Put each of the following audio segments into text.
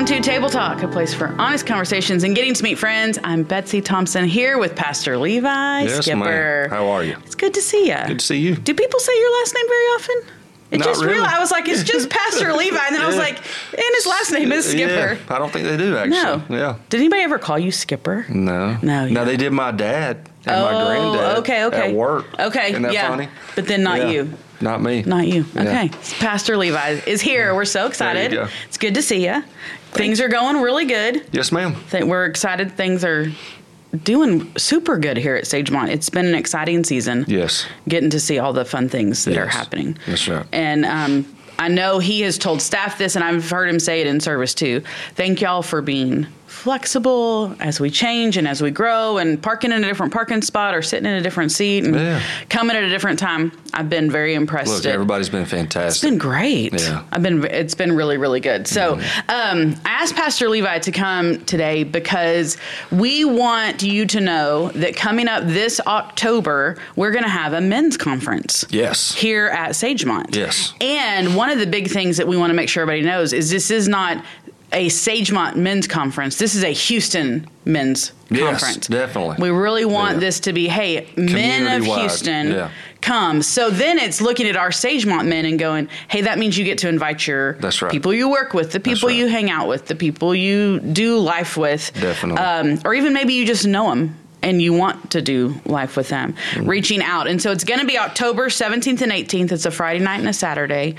Welcome to Table Talk, a place for honest conversations and getting to meet friends. I'm Betsy Thompson here with Pastor Levi Yes, Skipper. ma'am. How are you? It's good to see you. Good to see you. Do people say your last name very often? Not just really. realized, I was like, it's just Pastor Levi. And then I was like, and his last name is Skipper. Yeah, I don't think they do, actually. No. Yeah. Did anybody ever call you Skipper? No. No, Now, yeah. they did my dad and my granddad okay. at work. Okay, Isn't that yeah. funny? But then not Yeah. you. Not me. Not you. Yeah. Okay. Pastor Levi is here. We're so excited. There you go. It's good to see you. Things are going really good. Yes, ma'am. We're excited. Things are doing super good here at Sagemont. It's been an exciting season. Yes. Getting to see all the fun things that are Yes. happening. That's right. And I know he has told staff this, and I've heard him say it in service too. Thank y'all for being flexible as we change and as we grow, and parking in a different parking spot or sitting in a different seat and coming at a different time. I've been very impressed. Look, everybody's been fantastic. It's been great. Yeah. It's been really, really good. So, I asked Pastor Levi to come today because we want you to know that coming up this October, we're going to have a men's conference. Yes. Here at Sagemont. Yes. And one of the big things that we want to make sure everybody knows is this is not a Sagemont men's conference. This is a Houston men's conference. Yes, definitely. We really want this to be, hey, men of Community-wide. Houston, Yeah. come. So then it's looking at our Sagemont men and going, hey, that means you get to invite your That's right. people you work with, the people right. you hang out with, the people you do life with. Definitely. Or even maybe you just know them and you want to do life with them, reaching out. And so it's going to be October 17th and 18th. It's a Friday night and a Saturday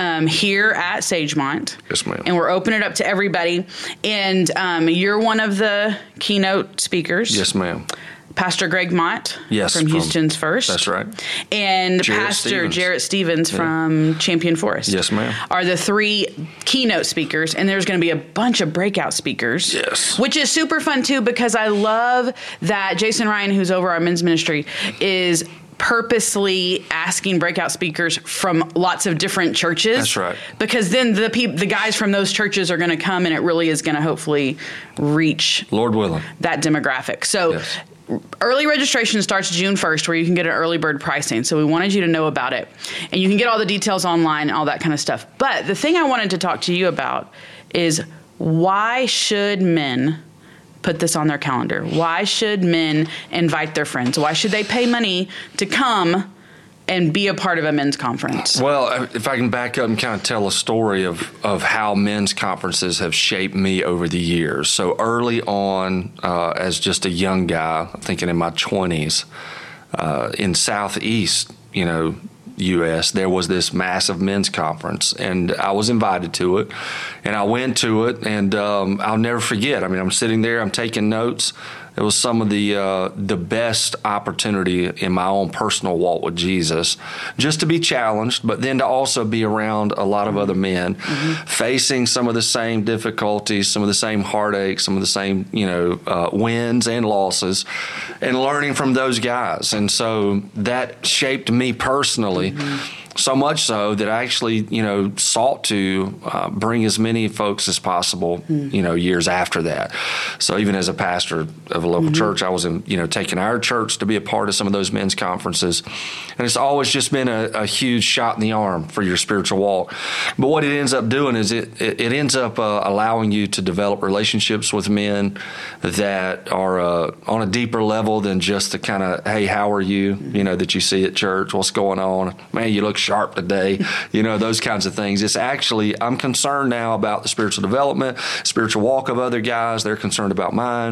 here at Sagemont. Yes, ma'am. And we're opening it up to everybody. And you're one of the keynote speakers. Yes, ma'am. Pastor Greg Mott Yes, from Houston's First. That's right. And Jarrett Pastor Stevens. Jarrett Stevens from Champion Forest. Yes, ma'am. Are the three keynote speakers, and there's going to be a bunch of breakout speakers. Yes. Which is super fun, too, because I love that Jason Ryan, who's over our men's ministry, is purposely asking breakout speakers from lots of different churches. That's right. Because then the guys from those churches are going to come, and it really is going to hopefully reach Lord willing. that demographic. So Yes. early registration starts June 1st, where you can get an early bird pricing. So we wanted you to know about it. And you can get all the details online and all that kind of stuff. But the thing I wanted to talk to you about is, why should men put this on their calendar? Why should men invite their friends? Why should they pay money to come and be a part of a men's conference? Well, if I can back up and kind of tell a story of how men's conferences have shaped me over the years. So early on, as just a young guy, I'm thinking in my 20s, in Southeast, U.S., there was this massive men's conference, and I was invited to it, and I went to it, and I'll never forget. I mean, I'm sitting there, I'm taking notes. It was some of the best opportunity in my own personal walk with Jesus, just to be challenged, but then to also be around a lot of other men facing some of the same difficulties, some of the same heartaches, some of the same wins and losses, and learning from those guys. And so that shaped me personally. So much so that I actually, sought to bring as many folks as possible, years after that. So even as a pastor of a local church, I was, taking our church to be a part of some of those men's conferences. And it's always just been a huge shot in the arm for your spiritual walk. But what it ends up doing is it ends up allowing you to develop relationships with men that are on a deeper level than just the kind of, hey, how are you, that you see at church, what's going on, man, you look sharp today, those kinds of things. It's actually, I'm concerned now about the spiritual development, spiritual walk of other guys. They're concerned about mine.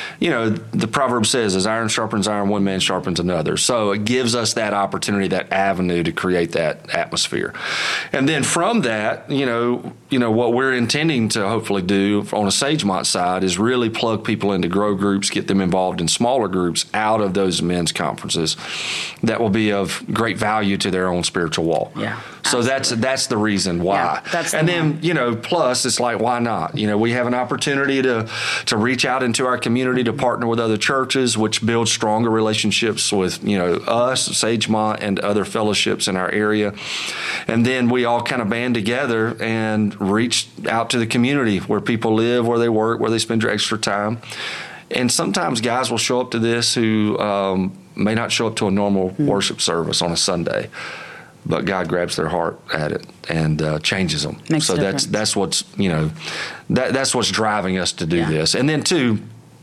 The proverb says, as iron sharpens iron, one man sharpens another. So it gives us that opportunity, that avenue to create that atmosphere. And then from that, what we're intending to hopefully do on a Sagemont side is really plug people into grow groups, get them involved in smaller groups out of those men's conferences that will be of great value to their own spiritual walk. Yeah. So that's the reason why. Yeah, that's the and then, plus it's like, why not? We have an opportunity to reach out into our community, to partner with other churches, which builds stronger relationships with, us, Sagemont, and other fellowships in our area. And then we all kind of band together and reach out to the community where people live, where they work, where they spend their extra time. And sometimes guys will show up to this who may not show up to a normal worship service on a Sunday. but God grabs their heart at it and changes them. Makes so a difference. that's what's that's what's driving us to do Yeah. this. And then too,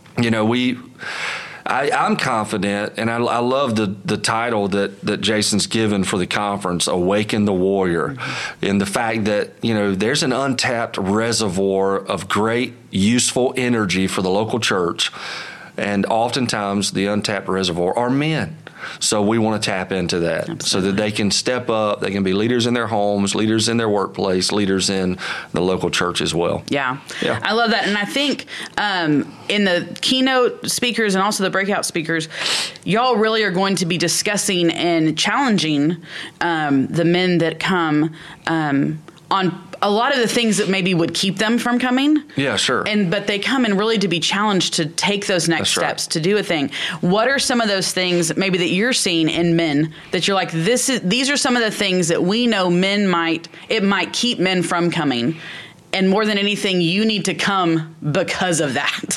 I'm confident, and I love the title that Jason's given for the conference, Awaken the Warrior, Mm-hmm. in the fact that, there's an untapped reservoir of great, useful energy for the local church, and oftentimes the untapped reservoir are men. So we want to tap into that. Absolutely. So that they can step up, they can be leaders in their homes, leaders in their workplace, leaders in the local church as well. Yeah. Yeah. I love that. And I think in the keynote speakers and also the breakout speakers, y'all really are going to be discussing and challenging the men that come on a lot of the things that maybe would keep them from coming. Yeah, sure. But they come in really to be challenged to take those next That's right. steps, to do a thing. What are some of those things maybe that you're seeing in men that you're like, these are some of the things that we know it might keep men from coming. And more than anything, you need to come because of that.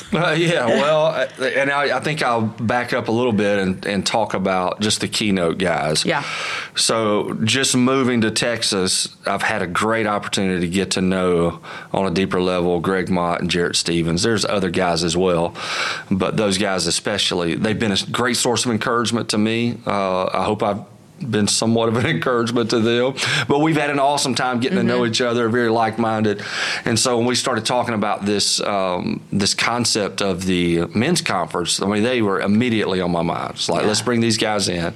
And I think I'll back up a little bit and talk about just the keynote guys. Yeah. So just moving to Texas, I've had a great opportunity to get to know on a deeper level Greg Mott and Jarrett Stevens. There's other guys as well, but those guys especially, they've been a great source of encouragement to me. I hope I've been somewhat of an encouragement to them, but we've had an awesome time getting to know each other, very like-minded. And so when we started talking about this this concept of the men's conference, I mean, they were immediately on my mind. It's like, let's bring these guys in.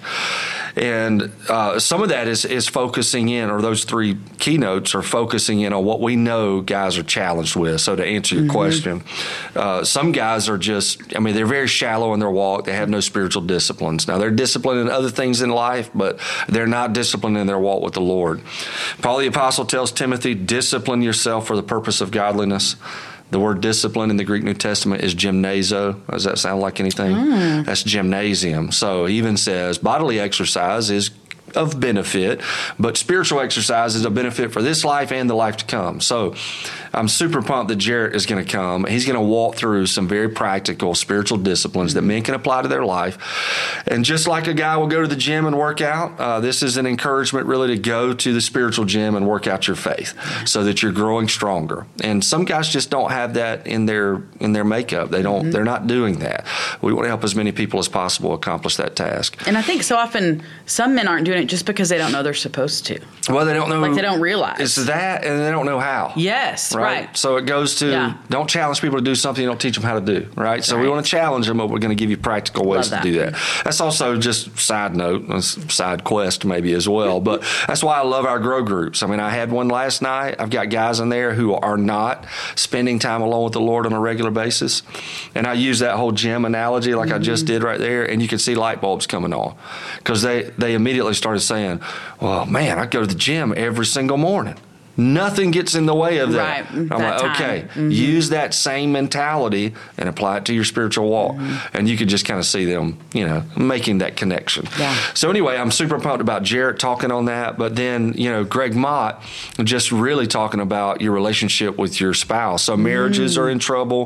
And some of that is focusing in, or those three keynotes are focusing in on what we know guys are challenged with. So to answer your question, some guys are they're very shallow in their walk. They have no spiritual disciplines. Now, they're disciplined in other things in life, but they're not disciplined in their walk with the Lord. Paul the Apostle tells Timothy, discipline yourself for the purpose of godliness. The word discipline in the Greek New Testament is gymnazo. Does that sound like anything? That's gymnasium. So he even says bodily exercise is of benefit, but spiritual exercise is a benefit for this life and the life to come. So I'm super pumped that Jarrett is going to come. He's going to walk through some very practical spiritual disciplines that men can apply to their life. And just like a guy will go to the gym and work out, this is an encouragement really to go to the spiritual gym and work out your faith so that you're growing stronger. And some guys just don't have that in their makeup. They're not doing that. We want to help as many people as possible accomplish that task. And I think so often some men aren't doing it just because they don't know they're supposed to. Well, they don't know. Like they don't realize. It's that, and they don't know how. Yes, right. So it goes to don't challenge people to do something you don't teach them how to do, right? So we want to challenge them, but we're going to give you practical ways to do that. That's also just side note, side quest maybe as well, but that's why I love our grow groups. I mean, I had one last night. I've got guys in there who are not spending time alone with the Lord on a regular basis, and I use that whole gym analogy like I just did right there, and you can see light bulbs coming on because they immediately started saying, well, man, I go to the gym every single morning. Nothing gets in the way of that. Right. I'm that like, okay, use that same mentality and apply it to your spiritual walk. And you could just kind of see them, making that connection. Yeah. So anyway, I'm super pumped about Jarrett talking on that. But then, Greg Mott just really talking about your relationship with your spouse. So marriages are in trouble.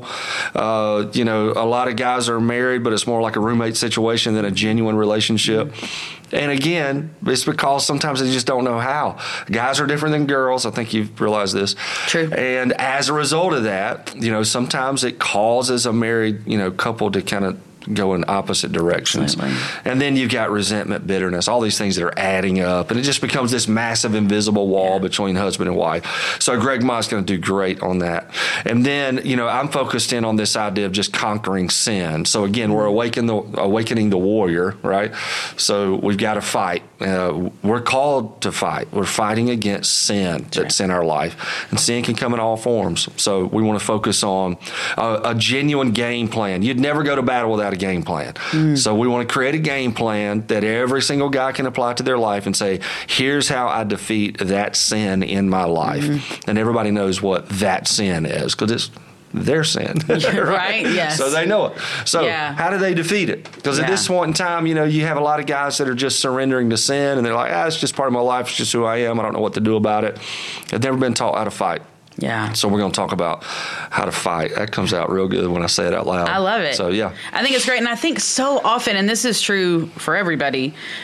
A lot of guys are married, but it's more like a roommate situation than a genuine relationship. And again, it's because sometimes they just don't know how. Guys are different than girls. I think you've realized this. True. And as a result of that, sometimes it causes a married, couple to kind of go in opposite directions. Absolutely. And then you've got resentment, bitterness, all these things that are adding up. And it just becomes this massive invisible wall between husband and wife. So Greg Mott's going to do great on that. And then, I'm focused in on this idea of just conquering sin. So again, we're awakening the warrior, right? So we've got to fight. We're called to fight. We're fighting against sin that's in our life. And sin can come in all forms. So we want to focus on a genuine game plan. You'd never go to battle without a game plan. So we want to create a game plan that every single guy can apply to their life and say, here's how I defeat that sin in my life. And everybody knows what that sin is because it's their sin. Right? Yes. So they know it. So how do they defeat it? Because at this point in time, you have a lot of guys that are just surrendering to sin and they're like, it's just part of my life. It's just who I am. I don't know what to do about it. They've never been taught how to fight. Yeah. So we're going to talk about how to fight. That comes out real good when I say it out loud. I love it. So, yeah. I think it's great. And I think so often, and this is true for everybody,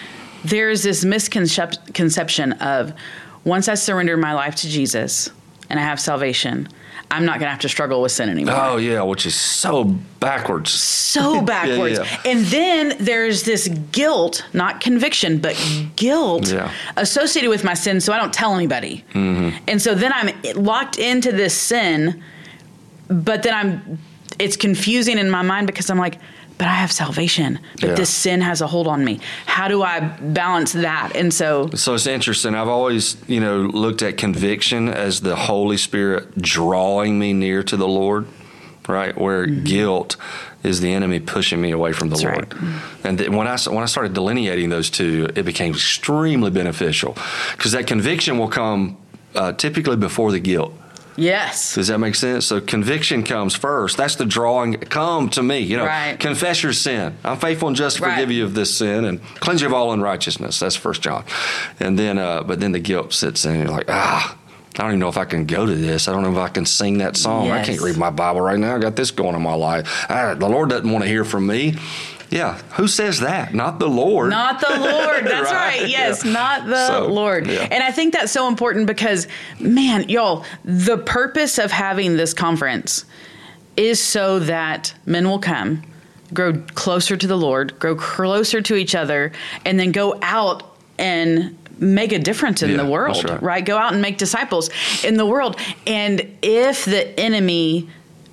there's this misconception of once I surrender my life to Jesus and I have salvation, I'm not going to have to struggle with sin anymore. Oh, yeah, which is so backwards. So backwards. Yeah. And then there's this guilt, not conviction, but guilt associated with my sin, so I don't tell anybody. Mm-hmm. And so then I'm locked into this sin, but then it's confusing in my mind because I'm like, but I have salvation, but this sin has a hold on me. How do I balance that? And so it's interesting. I've always, looked at conviction as the Holy Spirit drawing me near to the Lord, right? Where guilt is the enemy pushing me away from the Lord. Right. And when I started delineating those two, it became extremely beneficial because that conviction will come typically before the guilt. Yes. Does that make sense? So conviction comes first. That's the drawing. Come to me. Right. Confess your sin. I'm faithful and just to forgive you of this sin and cleanse you of all unrighteousness. That's 1 John. And then, but then the guilt sits in and you're like, I don't even know if I can go to this. I don't know if I can sing that song. Yes. I can't read my Bible right now. I got this going in my life. The Lord doesn't want to hear from me. Yeah. Who says that? Not the Lord. Not the Lord. That's right. Yes. Yeah. Not the Lord. Yeah. And I think that's so important because, man, y'all, the purpose of having this conference is so that men will come, grow closer to the Lord, grow closer to each other, and then go out and make a difference in the world, right? Go out and make disciples in the world. And if the enemy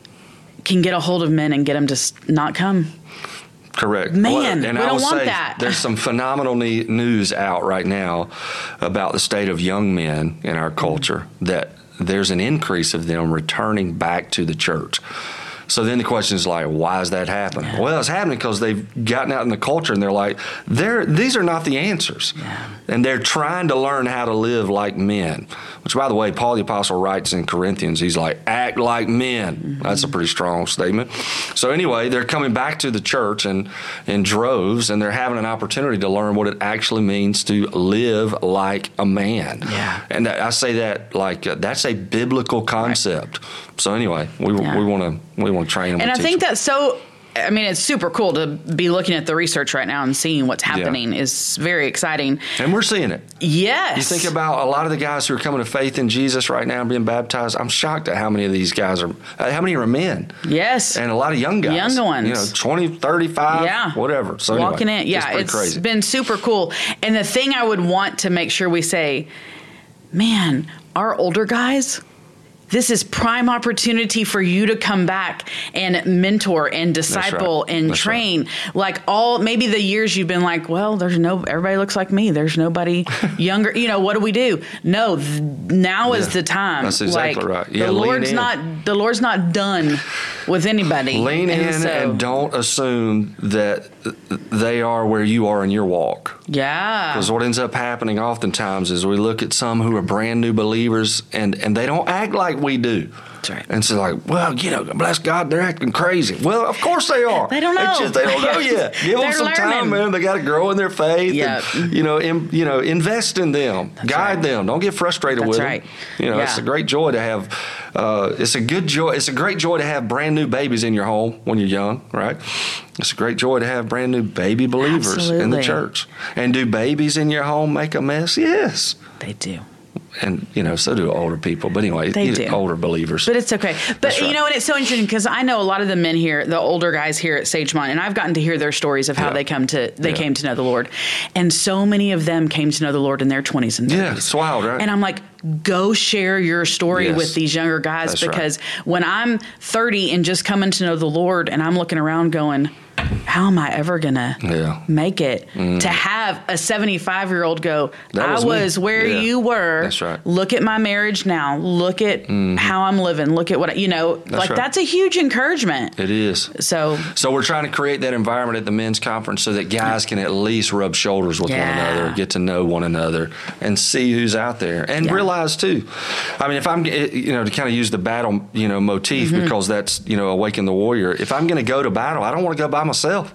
can get a hold of men and get them to not come, correct. Man, we don't want that. There's some phenomenal news out right now about the state of young men in our culture, that there's an increase of them returning back to the church. So then the question is like, why is that happening? Yeah. Well, it's happening because they've gotten out in the culture and they're like, these are not the answers. Yeah. And they're trying to learn how to live like men, which, by the way, Paul the Apostle writes in Corinthians, he's like, act like men. Mm-hmm. That's a pretty strong statement. So anyway, they're coming back to the church in droves, and they're having an opportunity to learn what it actually means to live like a man. Yeah. And I say that like that's a biblical concept. Right. So anyway, we want to train them. And I think that's so. I mean, it's super cool to be looking at the research right now and seeing what's happening is very exciting. And we're seeing it. Yes. You think about a lot of the guys who are coming to faith in Jesus right now and being baptized. I'm shocked at how many of these guys are, how many are men. Yes. And a lot of young guys. Young ones. 20, 35, whatever. So walking anyway, in. Yeah, it's crazy. Been super cool. And the thing I would want to make sure we say, man, our older guys, this is prime opportunity for you to come back and mentor and disciple and train. Like maybe the years you've been like, well, everybody looks like me. There's nobody younger. What do we do? No, now is the time. That's exactly right. Yeah, the Lord's not done with anybody. Lean in and don't assume that they are where you are in your walk. Yeah. Because what ends up happening oftentimes is we look at some who are brand new believers and they don't act like we do. That's right. And so like, well, bless God, they're acting crazy. Well, of course they are. They don't know. It's just they don't know yet. Give them some time, man. They got to grow in their faith. Yep. And, invest in them. That's guide them. Don't get frustrated with them. It's a great joy to have. It's a great joy to have brand new babies in your home when you're young, right? It's a great joy to have brand new baby believers in the church. And do babies in your home make a mess? Yes. They do. And, so do older people. But anyway, they do. Older believers. But it's okay. But, and it's so interesting because I know a lot of the men here, the older guys here at Sagemont, and I've gotten to hear their stories of how they came to know the Lord. And so many of them came to know the Lord in their 20s and 30s. Yeah, it's wild, right? And I'm like, go share your story with these younger guys. That's because when I'm 30 and just coming to know the Lord and I'm looking around going, how am I ever going to make it to have a 75-year-old go, I was where you were. That's right. Look at my marriage now. Look at how I'm living. Look at what, that's a huge encouragement. It is. So we're trying to create that environment at the men's conference so that guys can at least rub shoulders with one another, get to know one another, and see who's out there. And realize, too, I mean, if I'm, to kind of use the battle, motif, because that's, Awaken the Warrior, if I'm going to go to battle, I don't want to go by myself.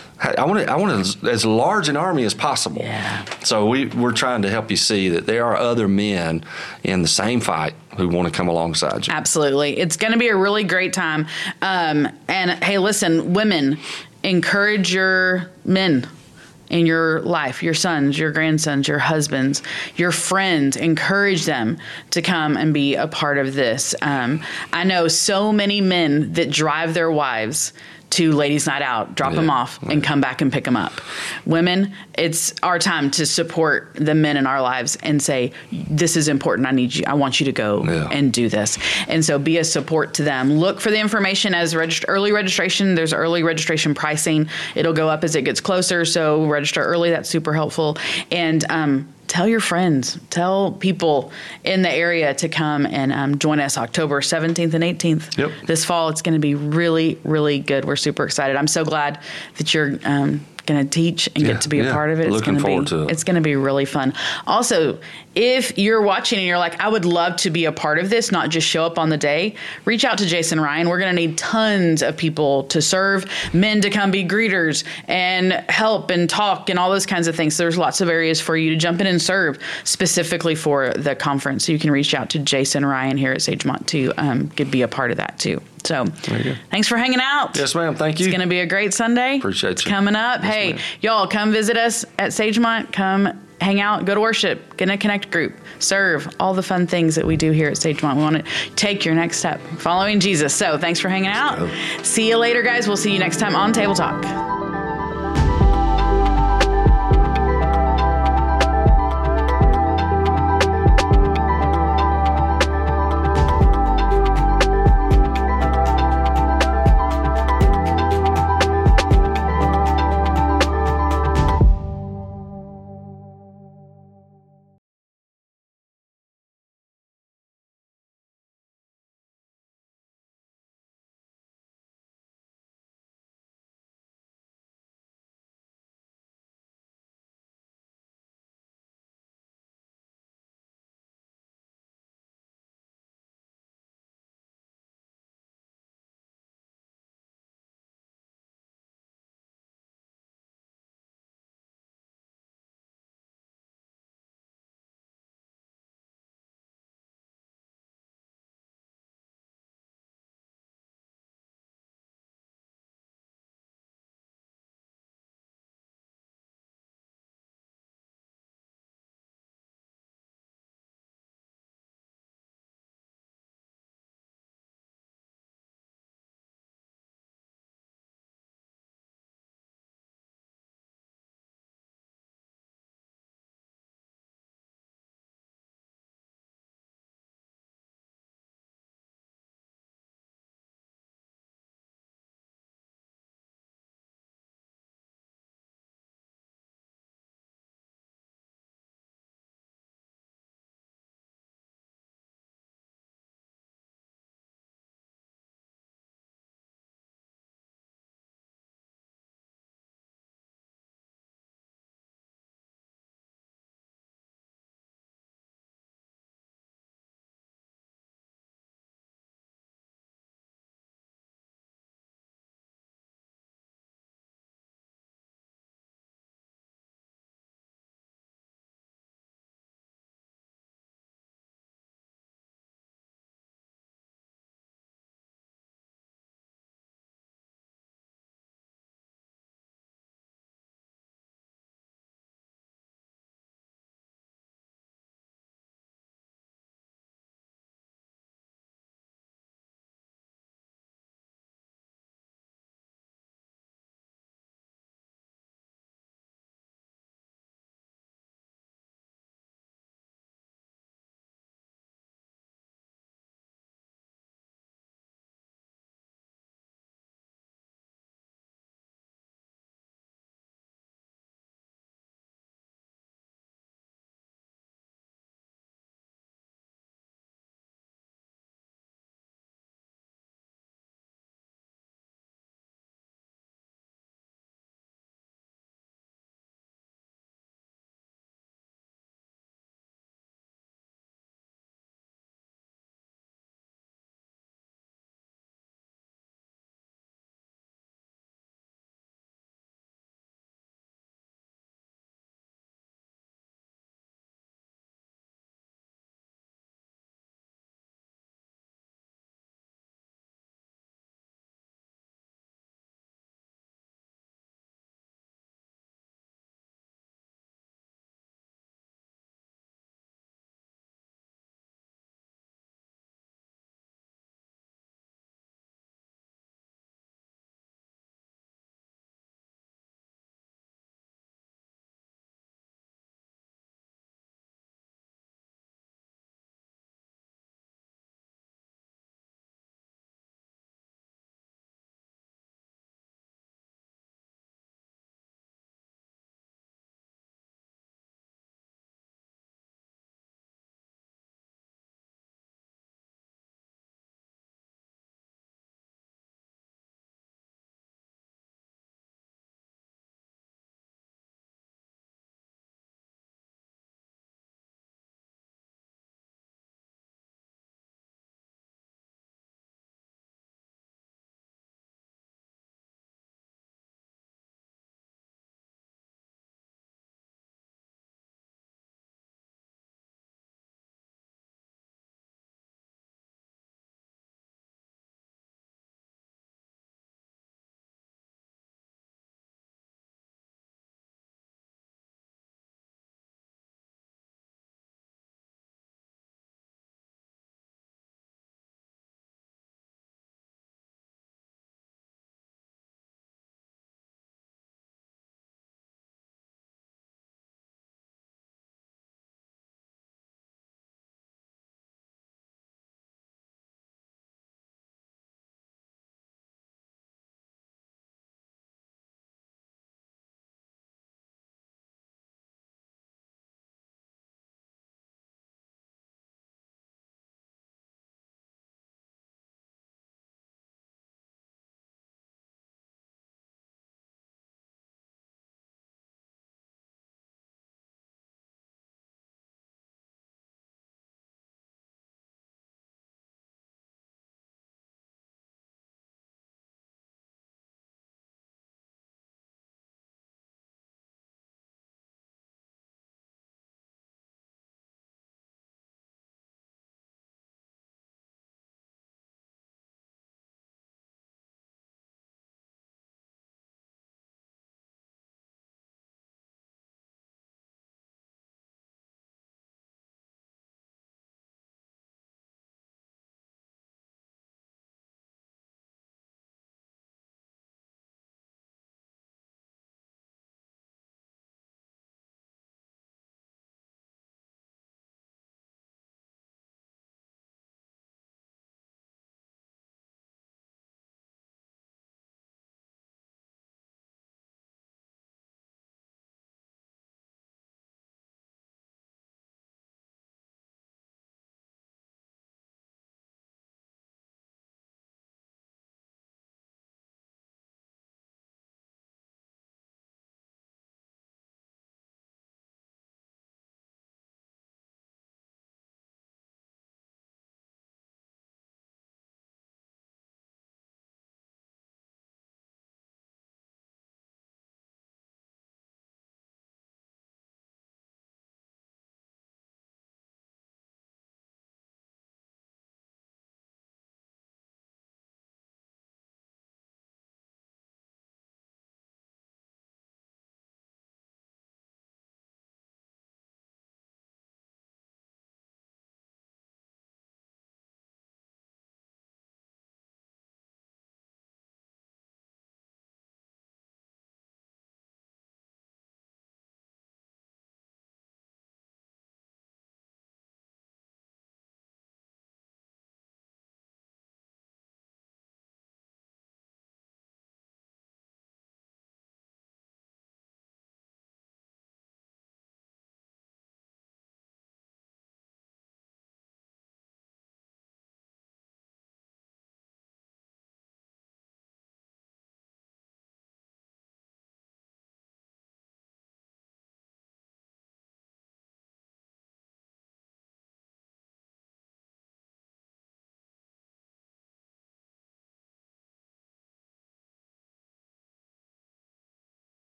I want as large an army as possible. Yeah. So we're trying to help you see that there are other men in the same fight who want to come alongside you. Absolutely. It's going to be a really great time. And hey, listen, women, encourage your men. in your life, your sons, your grandsons, your husbands, your friends. Encourage them to come and be a part of this. I know so many men that drive their wives to ladies' night out, drop them off, and come back and pick them up. Women, it's our time to support the men in our lives and say, this is important. I need you. I want you to go and do this. And so be a support to them. Look for the information as early registration. There's early registration pricing. It'll go up as it gets closer. So register early. That's super helpful. And, tell your friends, tell people in the area to come and join us October 17th and 18th. Yep. This fall. It's going to be really, really good. We're super excited. I'm so glad that you're going to teach and get to be a part of it. Looking forward to it. It's going to be really fun. Also, if you're watching and you're like, I would love to be a part of this, not just show up on the day, reach out to Jason Ryan. We're going to need tons of people to serve, men to come be greeters and help and talk and all those kinds of things. So there's lots of areas for you to jump in and serve specifically for the conference. So you can reach out to Jason Ryan here at Sagemont to be a part of that too. So thanks for hanging out. Yes, ma'am. Thank you. It's going to be a great Sunday. Appreciate it's you. Coming up. Yes, hey, ma'am. Y'all come visit us at Sagemont. Come hang out, go to worship, get in a connect group, serve, all the fun things that we do here at Sagemont. We want to take your next step, following Jesus. So thanks for hanging out. See you later, guys. We'll see you next time on Table Talk.